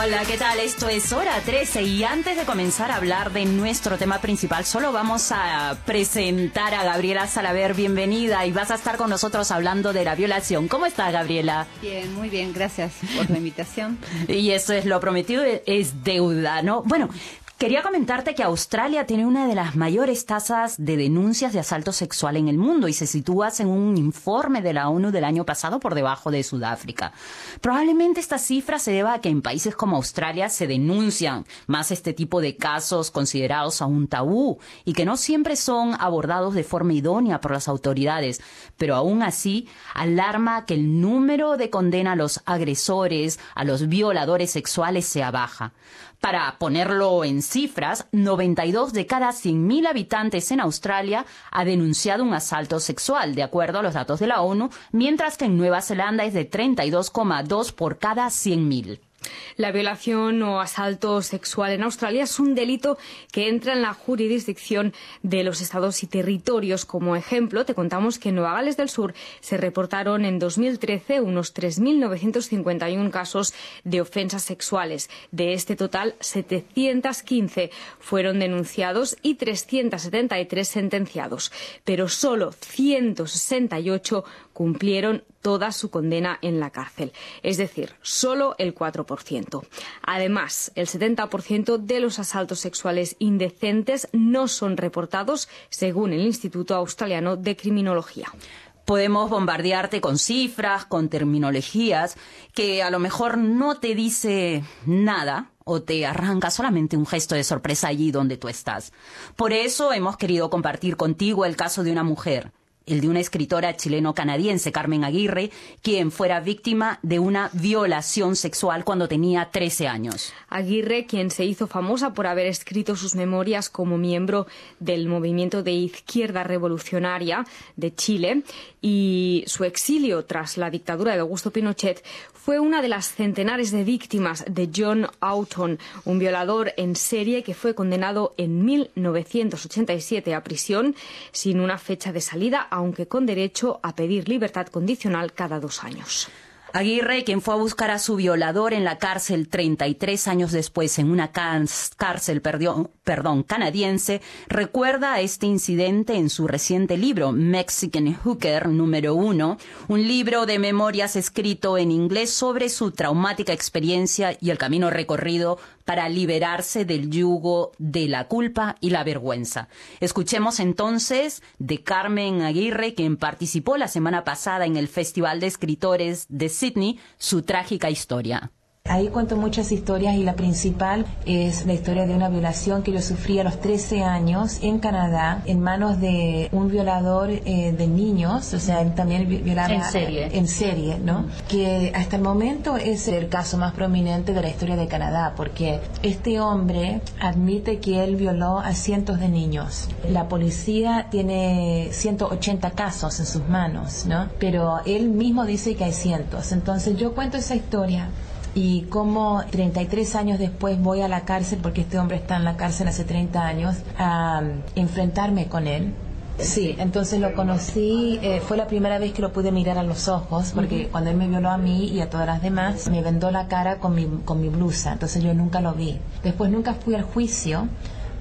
Hola, ¿qué tal? Esto es Hora 13 y antes de comenzar a hablar de nuestro tema principal, solo vamos a presentar a Gabriela Salaver. Bienvenida y vas a estar con nosotros hablando de la violación. ¿Cómo estás, Gabriela? Bien, muy bien, gracias por la invitación. Y eso es lo prometido, es deuda, ¿no? Bueno, quería comentarte que Australia tiene una de las mayores tasas de denuncias de asalto sexual en el mundo y se sitúa en un informe de la ONU del año pasado por debajo de Sudáfrica. Probablemente esta cifra se deba a que en países como Australia se denuncian más este tipo de casos considerados aún tabú y que no siempre son abordados de forma idónea por las autoridades, pero aún así alarma que el número de condena a los agresores, a los violadores sexuales sea baja. Para ponerlo en cifras, 92 de cada 100.000 habitantes en Australia ha denunciado un asalto sexual, de acuerdo a los datos de la ONU, mientras que en Nueva Zelanda es de 32,2 por cada 100.000. La violación o asalto sexual en Australia es un delito que entra en la jurisdicción de los estados y territorios. Como ejemplo, te contamos que en Nueva Gales del Sur se reportaron en 2013 unos 3.951 casos de ofensas sexuales. De este total, 715 fueron denunciados y 373 sentenciados, pero solo 168 cumplieron toda su condena en la cárcel, es decir, solo el 4%. Además, el 70% de los asaltos sexuales indecentes no son reportados, según el Instituto Australiano de Criminología. Podemos bombardearte con cifras, con terminologías que a lo mejor no te dice nada o te arranca solamente un gesto de sorpresa allí donde tú estás. Por eso hemos querido compartir contigo el caso de una mujer, el de una escritora chileno-canadiense, Carmen Aguirre, quien fuera víctima de una violación sexual cuando tenía 13 años. Aguirre, quien se hizo famosa por haber escrito sus memorias como miembro del movimiento de izquierda revolucionaria de Chile, y su exilio tras la dictadura de Augusto Pinochet, fue una de las centenares de víctimas de John Houghton, un violador en serie que fue condenado en 1987 a prisión sin una fecha de salida, aunque con derecho a pedir libertad condicional cada 2 años. Aguirre, quien fue a buscar a su violador en la cárcel 33 años después en una cárcel canadiense, recuerda este incidente en su reciente libro Mexican Hooker número 1, un libro de memorias escrito en inglés sobre su traumática experiencia y el camino recorrido para liberarse del yugo de la culpa y la vergüenza. Escuchemos entonces de Carmen Aguirre, quien participó la semana pasada en el Festival de Escritores de Sydney, su trágica historia. Ahí cuento muchas historias y la principal es la historia de una violación que yo sufrí a los 13 años en Canadá en manos de un violador de niños, o sea, él también violaba en serie, ¿no? Que hasta el momento es el caso más prominente de la historia de Canadá, porque este hombre admite que él violó a cientos de niños. La policía tiene 180 casos en sus manos, ¿no? Pero él mismo dice que hay cientos. Entonces yo cuento esa historia y como 33 años después voy a la cárcel, porque este hombre está en la cárcel hace 30 años, a enfrentarme con él. Sí, entonces lo conocí, fue la primera vez que lo pude mirar a los ojos, porque cuando él me violó a mí y a todas las demás, me vendó la cara con mi blusa, entonces yo nunca lo vi. Después nunca fui al juicio,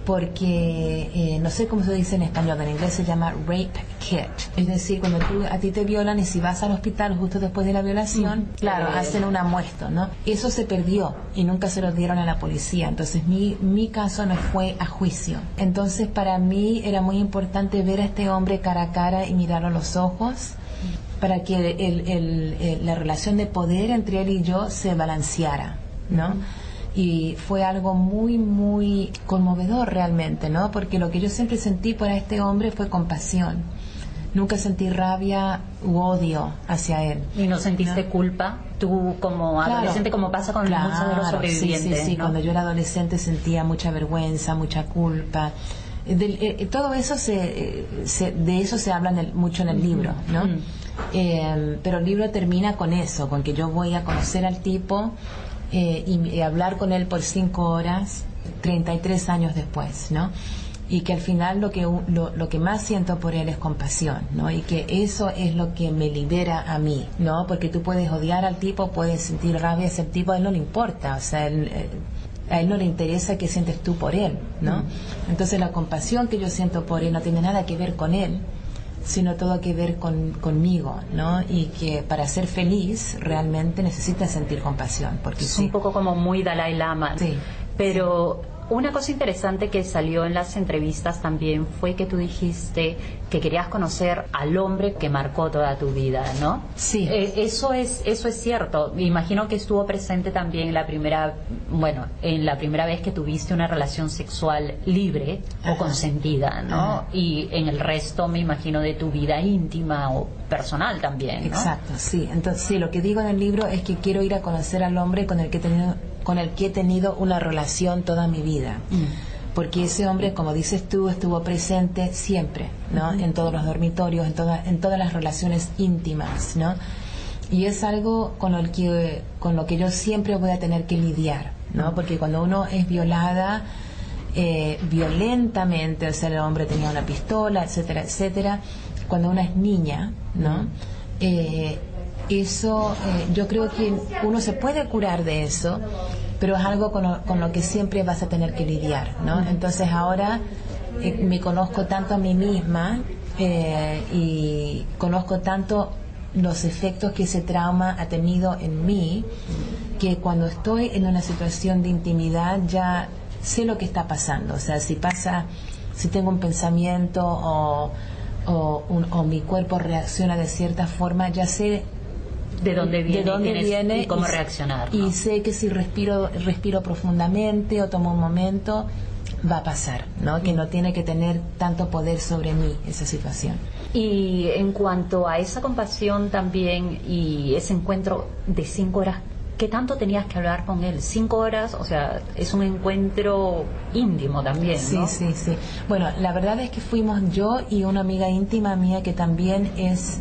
porque no sé cómo se dice en español, en inglés se llama rape kit, es decir, cuando a ti te violan y si vas al hospital justo después de la violación, claro, hacen una muestra, ¿no? Eso se perdió y nunca se lo dieron a la policía, entonces mi caso no fue a juicio. Entonces para mí era muy importante ver a este hombre cara a cara y mirarlo a los ojos, para que la relación de poder entre él y yo se balanceara, ¿no? Y fue algo muy, muy conmovedor realmente, ¿no? Porque lo que yo siempre sentí por este hombre fue compasión. Nunca sentí rabia u odio hacia él. ¿Y no sentiste culpa? Tú como adolescente, como pasa con muchos de los sobrevivientes, sí, ¿no? Cuando yo era adolescente sentía mucha vergüenza, mucha culpa. Todo eso de eso se habla mucho en el libro, ¿no? Pero el libro termina con eso, con que yo voy a conocer al tipo y hablar con él por 5 horas, 33 años después, ¿no? y que al final lo que más siento por él es compasión, ¿no? Y que eso es lo que me libera a mí, ¿no? Porque tú puedes odiar al tipo, puedes sentir rabia a ese tipo, a él no le importa, o sea, a él no le interesa qué sientes tú por él, ¿no? Entonces la compasión que yo siento por él no tiene nada que ver con él, sino todo que ver conmigo, ¿no? Y que para ser feliz realmente necesitas sentir compasión, porque es un poco como muy Dalai Lama. Sí. Pero una cosa interesante que salió en las entrevistas también fue que tú dijiste que querías conocer al hombre que marcó toda tu vida, ¿no? Sí. Eso es cierto. Me imagino que estuvo presente también en la primera vez que tuviste una relación sexual libre o consentida, ¿no? Y en el resto, me imagino, de tu vida íntima o personal también, ¿no? Exacto, sí. Entonces, sí, lo que digo en el libro es que quiero ir a conocer al hombre con el que he tenido una relación toda mi vida. Porque ese hombre, como dices tú, estuvo presente siempre, ¿no? En todos los dormitorios, en todas las relaciones íntimas, ¿no? Y es algo con lo que yo siempre voy a tener que lidiar, ¿no? Porque cuando uno es violada violentamente, o sea, el hombre tenía una pistola, etcétera, etcétera, cuando una es niña, ¿no? Eso, yo creo que uno se puede curar de eso, pero es algo con lo que siempre vas a tener que lidiar, ¿no? Entonces ahora me conozco tanto a mí misma y conozco tanto los efectos que ese trauma ha tenido en mí, que cuando estoy en una situación de intimidad ya sé lo que está pasando. O sea, si tengo un pensamiento o mi cuerpo reacciona de cierta forma, ya sé de dónde viene y cómo reaccionar, ¿no? Y sé que si respiro profundamente o tomo un momento, va a pasar, ¿no? Que no tiene que tener tanto poder sobre mí esa situación. Y en cuanto a esa compasión también y ese encuentro de 5 horas, ¿qué tanto tenías que hablar con él? 5 horas, o sea, es un encuentro íntimo también, ¿no? Sí. Bueno, la verdad es que fuimos yo y una amiga íntima mía que también es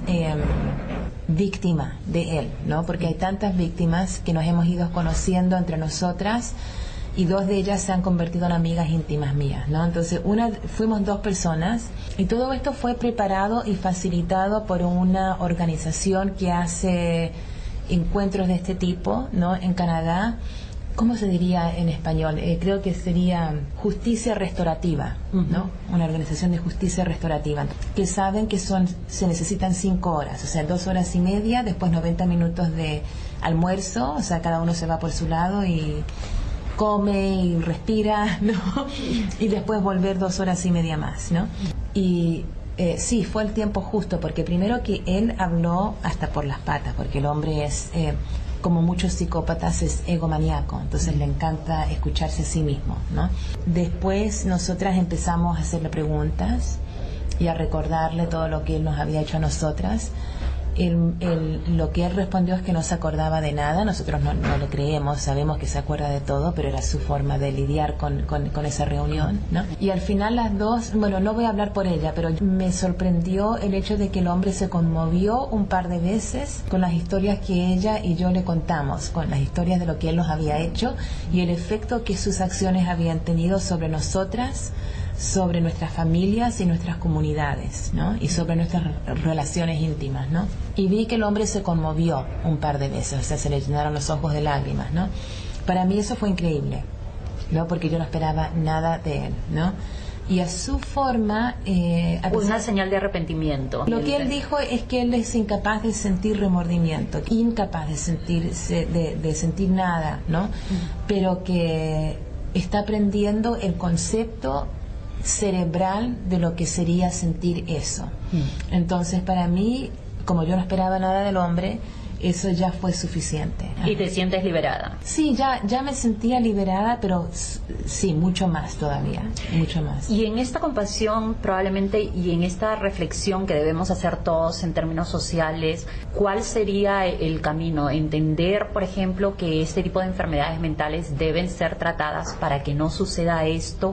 víctima de él, ¿no? Porque hay tantas víctimas que nos hemos ido conociendo entre nosotras y 2 de ellas se han convertido en amigas íntimas mías, ¿no? Entonces, fuimos 2 personas y todo esto fue preparado y facilitado por una organización que hace encuentros de este tipo, ¿no? En Canadá. ¿Cómo se diría en español? Creo que sería justicia restaurativa, ¿no? Una organización de justicia restaurativa, que saben que se necesitan 5 horas, o sea, 2 horas y media, después 90 minutos de almuerzo, o sea, cada uno se va por su lado y come y respira, ¿no? Y después volver 2 horas y media más, ¿no? Y sí, fue el tiempo justo, porque primero que él habló hasta por las patas, porque el hombre es, como muchos psicópatas, es egomaníaco, entonces le encanta escucharse a sí mismo, ¿no? Después nosotras empezamos a hacerle preguntas y a recordarle todo lo que él nos había hecho a nosotras. Lo que él respondió es que no se acordaba de nada. Nosotros no le creemos, sabemos que se acuerda de todo, pero era su forma de lidiar con esa reunión, ¿no? Y al final las 2, bueno, no voy a hablar por ella, pero me sorprendió el hecho de que el hombre se conmovió un par de veces con las historias que ella y yo le contamos, con las historias de lo que él nos había hecho y el efecto que sus acciones habían tenido sobre nosotras, sobre nuestras familias y nuestras comunidades, ¿no? Y sobre nuestras relaciones íntimas, ¿no? Y vi que el hombre se conmovió un par de veces, o sea, se le llenaron los ojos de lágrimas, ¿no? Para mí eso fue increíble, ¿no? Porque yo no esperaba nada de él, ¿no? Y a su forma... una señal de arrepentimiento. Lo que él dijo es que él es incapaz de sentir remordimiento, incapaz de sentir nada, ¿no? Pero que está aprendiendo el concepto cerebral de lo que sería sentir eso. Entonces, para mí, como yo no esperaba nada del hombre, eso ya fue suficiente. ¿Y te sientes liberada? Sí, ya me sentía liberada, pero sí, mucho más todavía, mucho más. Y en esta compasión probablemente y en esta reflexión que debemos hacer todos en términos sociales, ¿cuál sería el camino? Entender, por ejemplo, que este tipo de enfermedades mentales deben ser tratadas para que no suceda esto,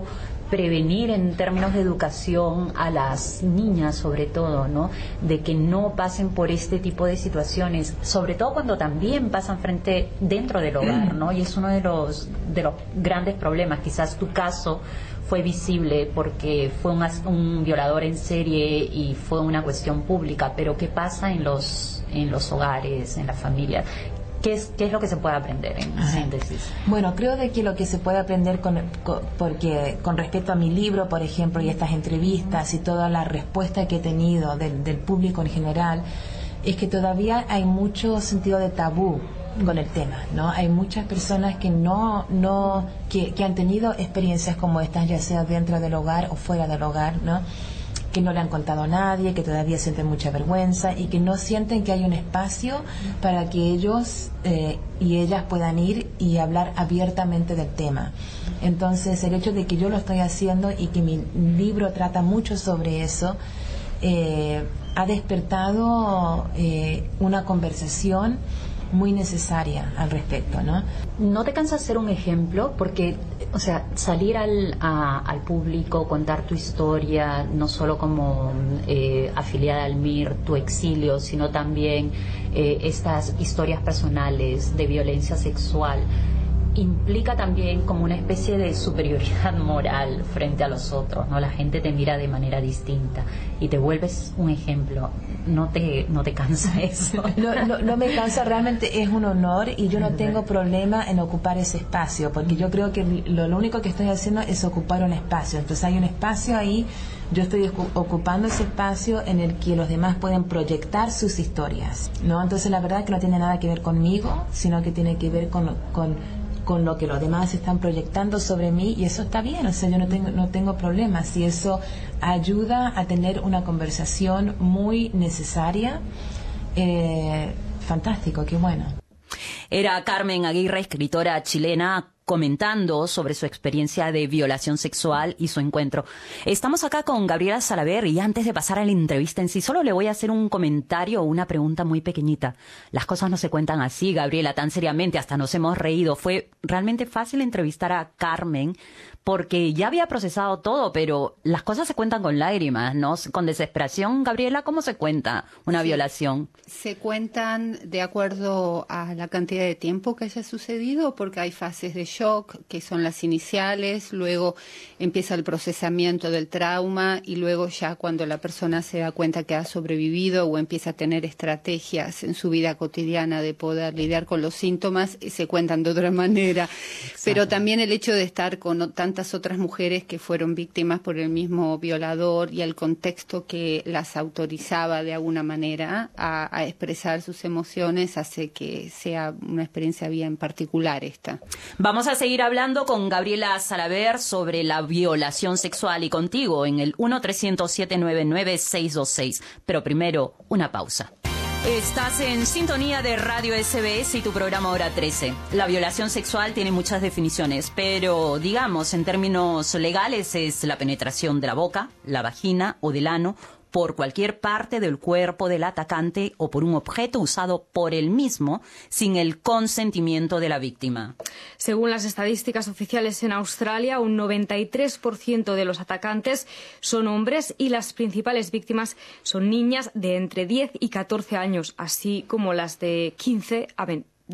prevenir en términos de educación a las niñas, sobre todo, ¿no? De que no pasen por este tipo de situaciones, sobre todo cuando también pasan dentro del hogar, ¿no? Y es uno de los grandes problemas. Quizás tu caso fue visible porque fue un violador en serie y fue una cuestión pública, pero ¿qué pasa en los hogares, en las familias? ¿Qué es lo que se puede aprender en síntesis? Bueno, creo de que lo que se puede aprender porque con respecto a mi libro, por ejemplo, y estas entrevistas y toda la respuesta que he tenido del público en general, es que todavía hay mucho sentido de tabú con el tema, ¿no? Hay muchas personas que que han tenido experiencias como estas, ya sea dentro del hogar o fuera del hogar, ¿no? Que no le han contado a nadie, que todavía sienten mucha vergüenza y que no sienten que hay un espacio para que ellos y ellas puedan ir y hablar abiertamente del tema. Entonces, el hecho de que yo lo estoy haciendo y que mi libro trata mucho sobre eso, ha despertado una conversación muy necesaria al respecto, ¿no? ¿No te cansa ser un ejemplo? Porque, o sea, salir al público, contar tu historia, no solo como afiliada al MIR, tu exilio, sino también estas historias personales de violencia sexual, implica también como una especie de superioridad moral frente a los otros, ¿no? La gente te mira de manera distinta y te vuelves un ejemplo. ¿No te cansa eso? No me cansa, realmente es un honor y yo no tengo problema en ocupar ese espacio, porque yo creo que lo único que estoy haciendo es ocupar un espacio. Entonces hay un espacio ahí, yo estoy ocupando ese espacio en el que los demás pueden proyectar sus historias, ¿no? Entonces la verdad que no tiene nada que ver conmigo, sino que tiene que ver con lo que los demás están proyectando sobre mí, y eso está bien, o sea, yo no tengo problemas, y eso ayuda a tener una conversación muy necesaria. Fantástico, qué bueno. Era Carmen Aguirre, escritora chilena, comentando sobre su experiencia de violación sexual y su encuentro. Estamos acá con Gabriela Salaver y antes de pasar a la entrevista en sí, solo le voy a hacer un comentario o una pregunta muy pequeñita. Las cosas no se cuentan así, Gabriela, tan seriamente, hasta nos hemos reído. Fue realmente fácil entrevistar a Carmen porque ya había procesado todo, pero las cosas se cuentan con lágrimas, ¿no? Con desesperación. Gabriela, ¿cómo se cuenta una violación? Se cuentan de acuerdo a la cantidad de tiempo que haya sucedido, porque hay fases de shock, que son las iniciales, luego empieza el procesamiento del trauma y luego ya cuando la persona se da cuenta que ha sobrevivido o empieza a tener estrategias en su vida cotidiana de poder lidiar con los síntomas, se cuentan de otra manera. Exacto. Pero también el hecho de estar con tantas otras mujeres que fueron víctimas por el mismo violador y el contexto que las autorizaba de alguna manera a expresar sus emociones hace que sea una experiencia bien particular esta. Vamos a seguir hablando con Gabriela Salaver sobre la violación sexual y contigo en el 1-300-799-626. Pero primero, una pausa. Estás en sintonía de Radio SBS y tu programa Hora 13. La violación sexual tiene muchas definiciones, pero digamos, en términos legales es la penetración de la boca, la vagina o del ano por cualquier parte del cuerpo del atacante o por un objeto usado por él mismo sin el consentimiento de la víctima. Según las estadísticas oficiales en Australia, un 93% de los atacantes son hombres y las principales víctimas son niñas de entre 10 y 14 años, así como las de 15 a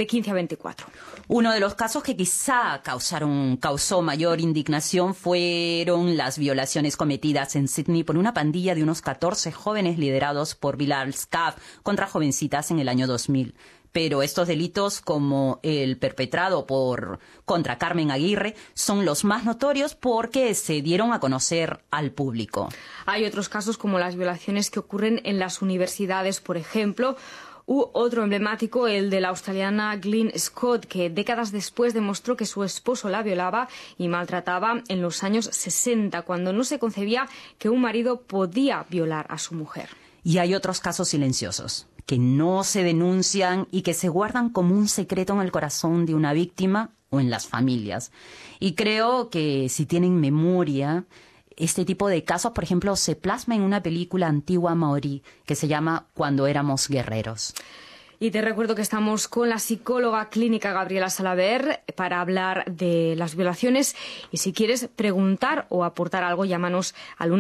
24. Uno de los casos que quizá causó mayor indignación fueron las violaciones cometidas en Sydney por una pandilla de unos 14 jóvenes liderados por Bilal Scaf contra jovencitas en el año 2000. Pero estos delitos, como el perpetrado contra Carmen Aguirre, son los más notorios porque se dieron a conocer al público. Hay otros casos como las violaciones que ocurren en las universidades, por ejemplo. Otro emblemático, el de la australiana Glyn Scott, que décadas después demostró que su esposo la violaba y maltrataba en los años 60, cuando no se concebía que un marido podía violar a su mujer. Y hay otros casos silenciosos, que no se denuncian y que se guardan como un secreto en el corazón de una víctima o en las familias. Y creo que si tienen memoria, este tipo de casos, por ejemplo, se plasma en una película antigua maorí que se llama Cuando éramos guerreros. Y te recuerdo que estamos con la psicóloga clínica Gabriela Salaver para hablar de las violaciones. Y si quieres preguntar o aportar algo, llámanos al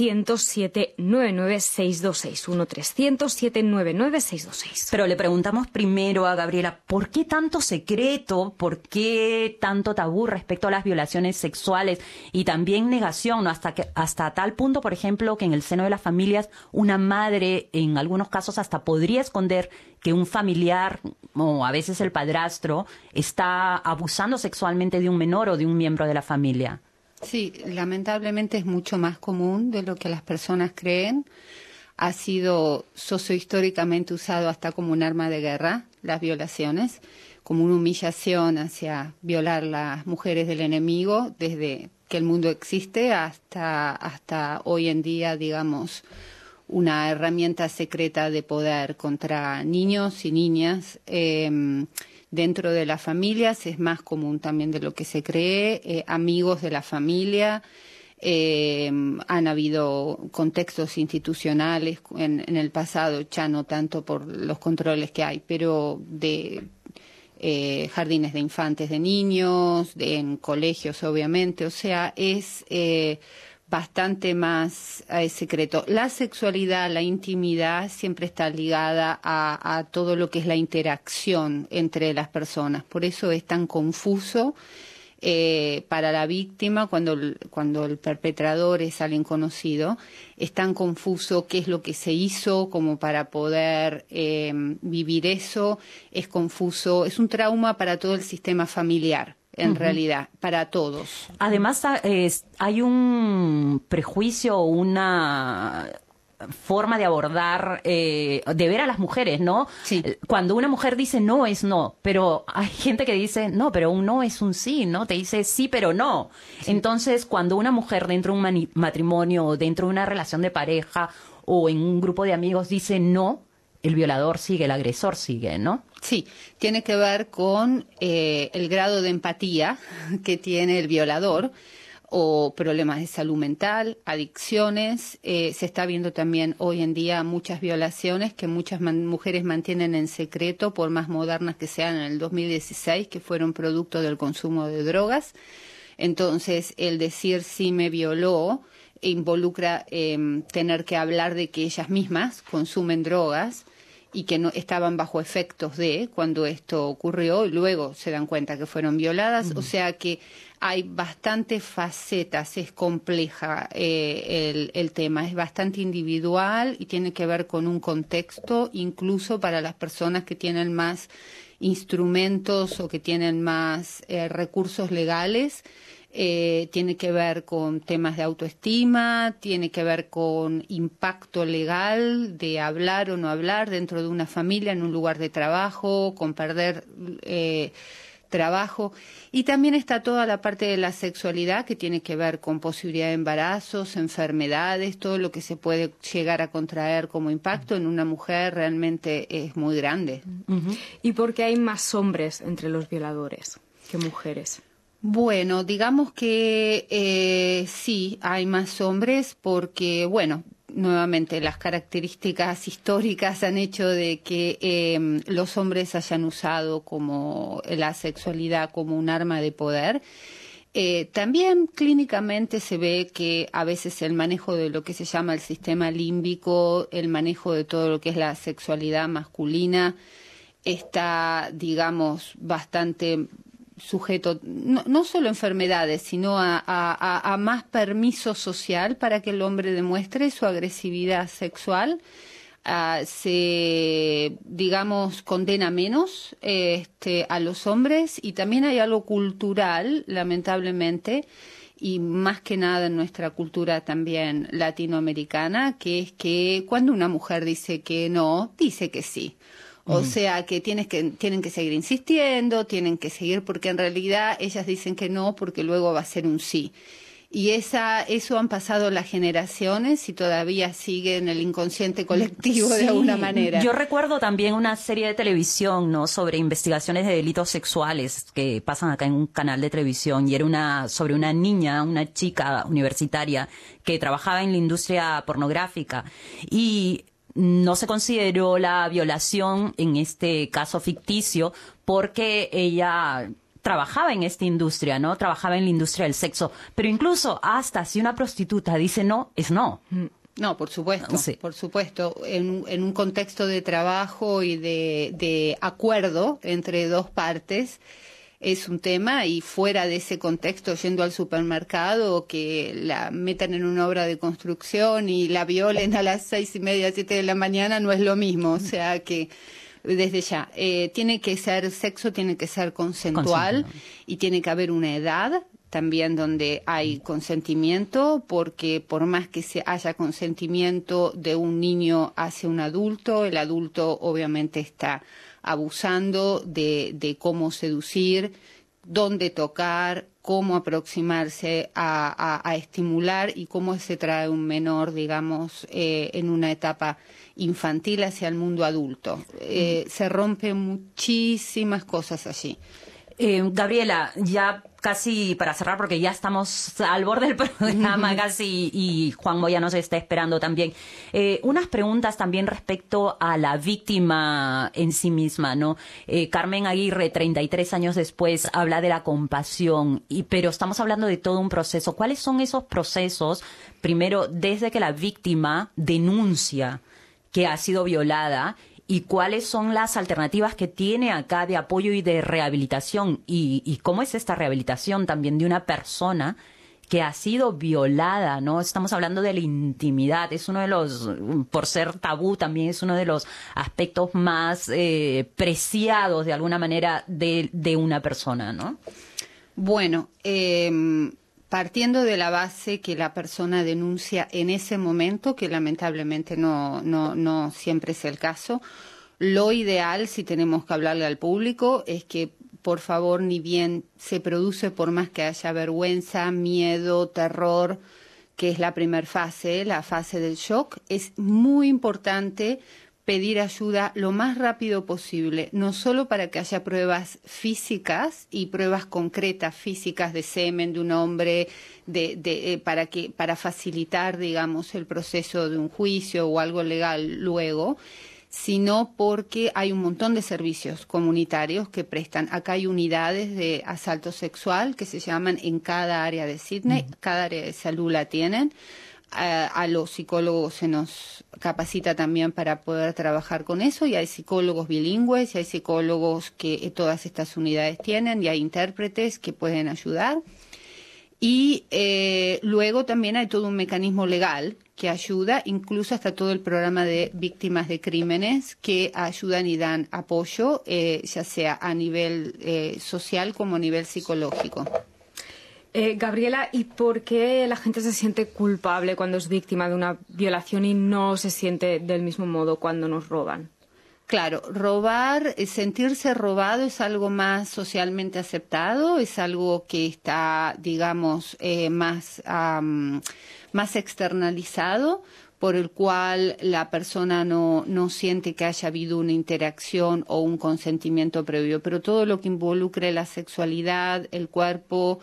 1-300-799-626. 1-300-799-626. Pero le preguntamos primero a Gabriela, ¿por qué tanto secreto? ¿Por qué tanto tabú respecto a las violaciones sexuales? Y también negación, ¿no? Hasta tal punto, por ejemplo, que en el seno de las familias una madre, en algunos casos, hasta podría esconder que un familiar o a veces el padrastro está abusando sexualmente de un menor o de un miembro de la familia. Sí, lamentablemente es mucho más común de lo que las personas creen. Ha sido sociohistóricamente usado hasta como un arma de guerra, las violaciones, como una humillación hacia violar las mujeres del enemigo, desde que el mundo existe hasta hoy en día, digamos, una herramienta secreta de poder contra niños y niñas. Dentro de las familias es más común también de lo que se cree, amigos de la familia. Han habido contextos institucionales en el pasado, ya no tanto por los controles que hay, pero de jardines de infantes de niños, en colegios obviamente, o sea, es bastante más secreto. La sexualidad, la intimidad siempre está ligada a todo lo que es la interacción entre las personas, por eso es tan confuso para la víctima cuando el perpetrador es alguien conocido, es tan confuso qué es lo que se hizo como para poder vivir eso, es confuso, es un trauma para todo el sistema familiar. En realidad, para todos. Además, hay un prejuicio, una forma de abordar, de ver a las mujeres, ¿no? Sí. Cuando una mujer dice no, es no, pero hay gente que dice no, pero un no es un sí, ¿no? Te dice sí, pero no. Sí. Entonces, cuando una mujer dentro de un matrimonio o dentro de una relación de pareja o en un grupo de amigos dice no, el violador sigue, el agresor sigue, ¿no? Sí, tiene que ver con el grado de empatía que tiene el violador o problemas de salud mental, adicciones. Se está viendo también hoy en día muchas violaciones que muchas mujeres mantienen en secreto, por más modernas que sean, en el 2016, que fueron producto del consumo de drogas. Entonces, el decir sí me violó involucra tener que hablar de que ellas mismas consumen drogas y que no estaban bajo efectos de cuando esto ocurrió y luego se dan cuenta que fueron violadas. O sea que hay bastantes facetas, es compleja el tema, es bastante individual y tiene que ver con un contexto, incluso para las personas que tienen más instrumentos o que tienen más recursos legales. Tiene que ver con temas de autoestima, tiene que ver con impacto legal de hablar o no hablar dentro de una familia, en un lugar de trabajo, con perder trabajo. Y también está toda la parte de la sexualidad que tiene que ver con posibilidad de embarazos, enfermedades, todo lo que se puede llegar a contraer como impacto en una mujer realmente es muy grande. ¿Y por qué hay más hombres entre los violadores que mujeres? Bueno, digamos que sí, hay más hombres porque, bueno, nuevamente las características históricas han hecho de que los hombres hayan usado como la sexualidad como un arma de poder. También clínicamente se ve que a veces el manejo de lo que se llama el sistema límbico, el manejo de todo lo que es la sexualidad masculina, está, digamos, bastante sujeto, no solo a enfermedades, sino a más permiso social para que el hombre demuestre su agresividad sexual. Se, digamos, condena menos a los hombres y también hay algo cultural, lamentablemente, y más que nada en nuestra cultura también latinoamericana, que es que cuando una mujer dice que no, dice que sí. O sea que tienen que seguir insistiendo, tienen que seguir porque en realidad ellas dicen que no porque luego va a ser un sí. Y eso han pasado las generaciones y todavía sigue en el inconsciente colectivo de alguna manera. Yo recuerdo también una serie de televisión, ¿no?, sobre investigaciones de delitos sexuales que pasan acá en un canal de televisión y era sobre una niña, una chica universitaria que trabajaba en la industria pornográfica y no se consideró la violación en este caso ficticio porque ella trabajaba en esta industria, ¿no? Trabajaba en la industria del sexo. Pero incluso hasta si una prostituta dice no, es no. No, por supuesto, Sí. por supuesto. En un contexto de trabajo y de acuerdo entre dos partes es un tema, y fuera de ese contexto, yendo al supermercado, que la metan en una obra de construcción y la violen a las 6:30, 7 de la mañana, no es lo mismo. O sea que desde ya, tiene que ser sexo, tiene que ser consensual y tiene que haber una edad también donde hay consentimiento, porque por más que haya consentimiento de un niño hacia un adulto, el adulto obviamente está abusando de cómo seducir, dónde tocar, cómo aproximarse a estimular y cómo se trae un menor, digamos, en una etapa infantil hacia el mundo adulto. Se rompen muchísimas cosas allí. Gabriela, ya casi para cerrar, porque ya estamos al borde del programa casi, y Juan Moya nos está esperando también. Unas preguntas también respecto a la víctima en sí misma, ¿no? Carmen Aguirre, 33 años después, habla de la compasión, pero estamos hablando de todo un proceso. ¿Cuáles son esos procesos, primero, desde que la víctima denuncia que ha sido violada, y cuáles son las alternativas que tiene acá de apoyo y de rehabilitación, y cómo es esta rehabilitación también de una persona que ha sido violada, ¿no? Estamos hablando de la intimidad, es uno de los, por ser tabú, también es uno de los aspectos más preciados de alguna manera de una persona, ¿no? Bueno, partiendo de la base que la persona denuncia en ese momento, que lamentablemente no siempre es el caso, lo ideal, si tenemos que hablarle al público, es que, por favor, ni bien se produce, por más que haya vergüenza, miedo, terror, que es la primera fase, la fase del shock, es muy importante pedir ayuda lo más rápido posible, no solo para que haya pruebas físicas y pruebas concretas físicas de semen de un hombre, para facilitar, digamos, el proceso de un juicio o algo legal luego, sino porque hay un montón de servicios comunitarios que prestan. Acá hay unidades de asalto sexual que se llaman en cada área de Sydney, cada área de salud la tienen. A los psicólogos se nos capacita también para poder trabajar con eso, y hay psicólogos bilingües, y hay psicólogos que todas estas unidades tienen, y hay intérpretes que pueden ayudar. Y luego también hay todo un mecanismo legal que ayuda, incluso hasta todo el programa de víctimas de crímenes que ayudan y dan apoyo, ya sea a nivel social como a nivel psicológico. Gabriela, ¿y por qué la gente se siente culpable cuando es víctima de una violación y no se siente del mismo modo cuando nos roban? Claro, robar, sentirse robado es algo más socialmente aceptado, es algo que está, digamos, más externalizado, por el cual la persona no siente que haya habido una interacción o un consentimiento previo. Pero todo lo que involucre la sexualidad, el cuerpo,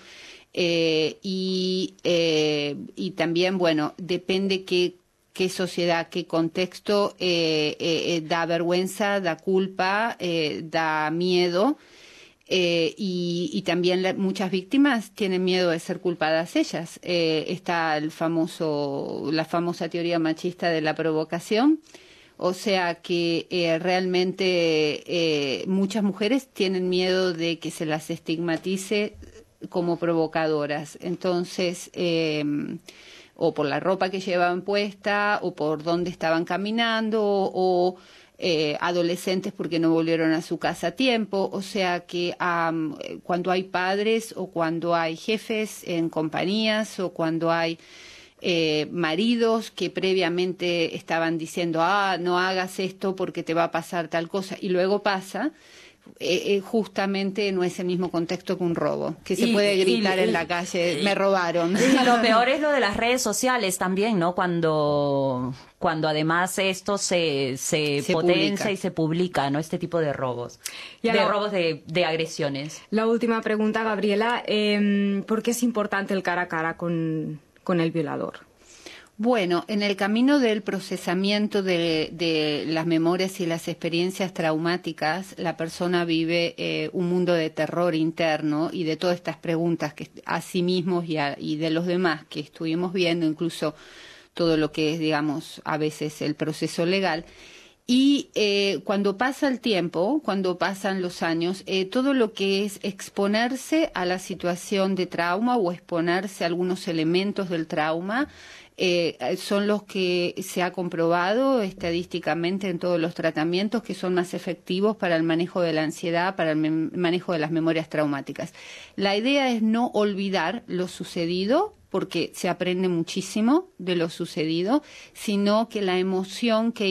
y también, bueno, depende qué sociedad, qué contexto, da vergüenza, da culpa, da miedo, y también muchas víctimas tienen miedo de ser culpadas ellas. Está la famosa teoría machista de la provocación, o sea que realmente muchas mujeres tienen miedo de que se las estigmatice como provocadoras. Entonces, o por la ropa que llevaban puesta, o por dónde estaban caminando, o adolescentes porque no volvieron a su casa a tiempo. O sea que cuando hay padres, o cuando hay jefes en compañías, o cuando hay maridos que previamente estaban diciendo, no hagas esto porque te va a pasar tal cosa, y luego pasa, justamente no es el mismo contexto que un robo, que se puede gritar en la calle, me robaron. Y lo peor es lo de las redes sociales también, ¿no? Cuando además esto se potencia publica y se publica, ¿no? Este tipo de robos, robos de agresiones. La última pregunta, Gabriela, ¿por qué es importante el cara a cara con el violador? Bueno, en el camino del procesamiento de las memorias y las experiencias traumáticas, la persona vive un mundo de terror interno y de todas estas preguntas que a sí mismos y de los demás que estuvimos viendo, incluso todo lo que es, digamos, a veces el proceso legal. Y cuando pasa el tiempo, cuando pasan los años, todo lo que es exponerse a la situación de trauma o exponerse a algunos elementos del trauma, son los que se ha comprobado estadísticamente en todos los tratamientos que son más efectivos para el manejo de la ansiedad, para el manejo de las memorias traumáticas. La idea es no olvidar lo sucedido, porque se aprende muchísimo de lo sucedido, sino que la emoción que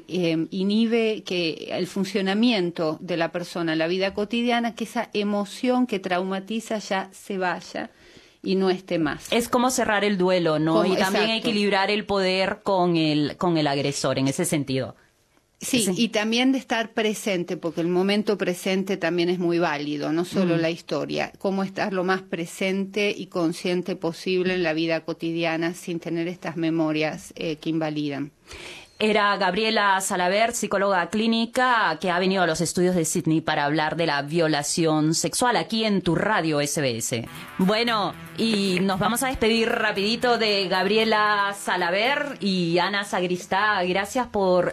inhibe que el funcionamiento de la persona en la vida cotidiana, que esa emoción que traumatiza ya se vaya y no esté más. Es como cerrar el duelo, ¿no? Y también exacto. equilibrar el poder con el agresor, en ese sentido. Sí, y también de estar presente, porque el momento presente también es muy válido, no solo la historia. Cómo estar lo más presente y consciente posible en la vida cotidiana sin tener estas memorias que invalidan. Era Gabriela Salabert, psicóloga clínica, que ha venido a los estudios de Sydney para hablar de la violación sexual aquí en tu radio SBS. Bueno, y nos vamos a despedir rapidito de Gabriela Salabert y Ana Sagristá. Gracias por...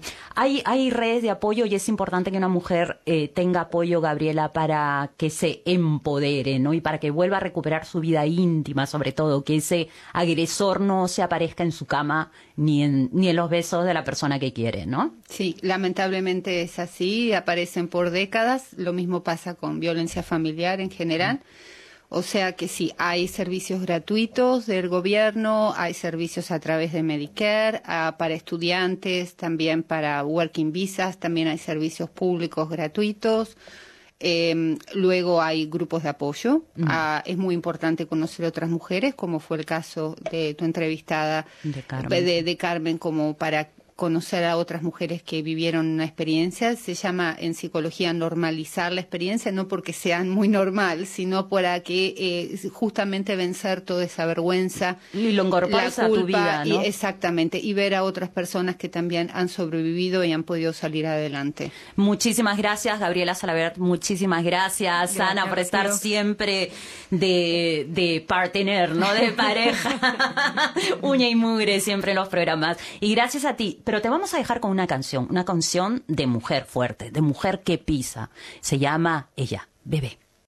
hay redes de apoyo y es importante que una mujer tenga apoyo, Gabriela, para que se empodere, ¿no? Y para que vuelva a recuperar su vida íntima, sobre todo, que ese agresor no se aparezca en su cama ni en los besos de la persona que quiere, ¿no? Sí, lamentablemente es así, aparecen por décadas, lo mismo pasa con violencia familiar en general, o sea que sí, hay servicios gratuitos del gobierno, hay servicios a través de Medicare, para estudiantes, también para working visas, también hay servicios públicos gratuitos. Luego hay grupos de apoyo. Es muy importante conocer otras mujeres, como fue el caso de tu entrevistada de Carmen, como para conocer a otras mujeres que vivieron una experiencia. Se llama en psicología normalizar la experiencia, no porque sean muy normal, sino para que justamente vencer toda esa vergüenza y lo incorporas a tu vida, ¿no? Exactamente, y ver a otras personas que también han sobrevivido y han podido salir adelante. Muchísimas gracias, Gabriela Salabert. Muchísimas gracias, Ana, por estar siempre de partner, ¿no? De pareja. Uña y mugre siempre en los programas. Y gracias a ti. Pero te vamos a dejar con una canción de mujer fuerte, de mujer que pisa. Se llama Ella, Bebé.